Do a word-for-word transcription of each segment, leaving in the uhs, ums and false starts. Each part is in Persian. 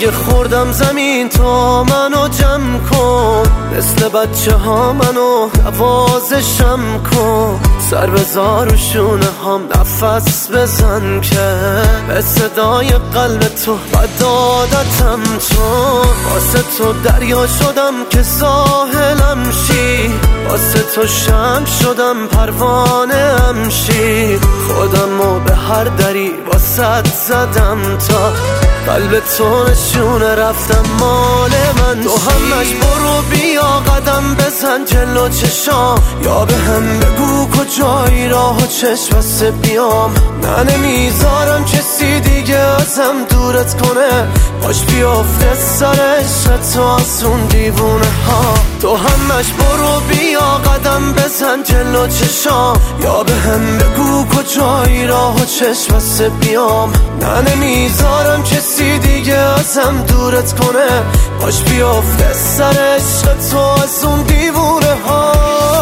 اگه خوردم زمین تو منو جمع کن، مثل بچه ها منو نوازشم کن، سر بذار و شونه هم نفس بزن که به صدای قلب تو بد عادتم چون واسه تو دریا شدم که ساحلم شی، واسه تو شمع شدم پروانه ام شی، خودمو به هر دری واسه زدم تا قلب تو نشونه رفتم مال من. تو همش برو بیا قدم بزن جلو چشام، یا به هم بگو کجایی راه و چشم بسته بیام. نه نمیذارم کسی دیگه ازم دورت کنه، باش بیافته سر عشق تو از اون دیوونه ها. تو همش برو بیا قدم بزن جلو چشام، یا به هم بگو کجایی راه و چشم بسته بیام. نه نمیذارم کسی دیگه ازم دورت کنه، باش بیافته سر عشق تو از اون دیوونه ها.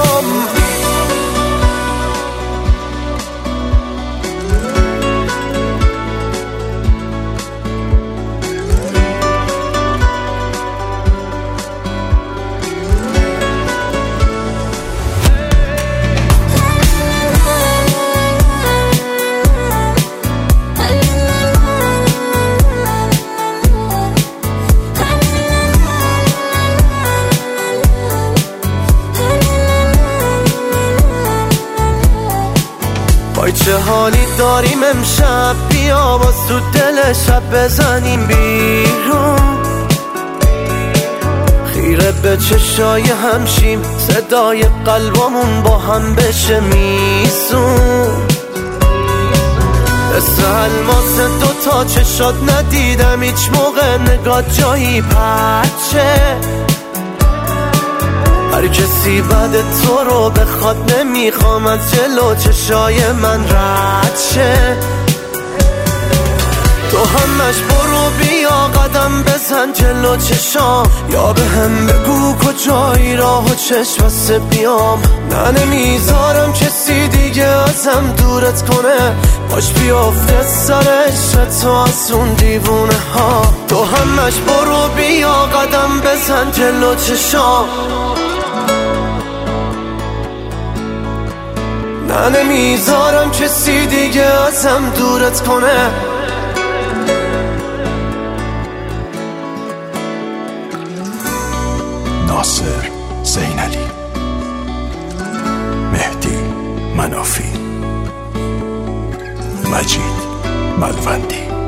وای چه حالی داریم امشب، بیا باز تو دل شب بزنیم بیرون، خیره به چشای همشیم، صدای قلبمون با هم بشه میسون. مثل الماس دوتا چشات ندیدم هیچ موقع نگاه جایی پرچه، هر کسی بعد تو رو بخواد نمیخوام از جلو چشای من رد شه. تو همش برو بیا قدم بزن جلو چشام، یا به هم بگو کجایی راه و چشم بسته بیام. نه نمیذارم کسی دیگه ازم دورت کنه، باش بیافته سر عشق تو از اون دیوونه ها. تو همش برو بیا قدم بزن جلو چشام، نه نمیذارم کسی دیگه ازم دورت کنه. ناصر زینالی، مهدی منافی، مجید ملوندی.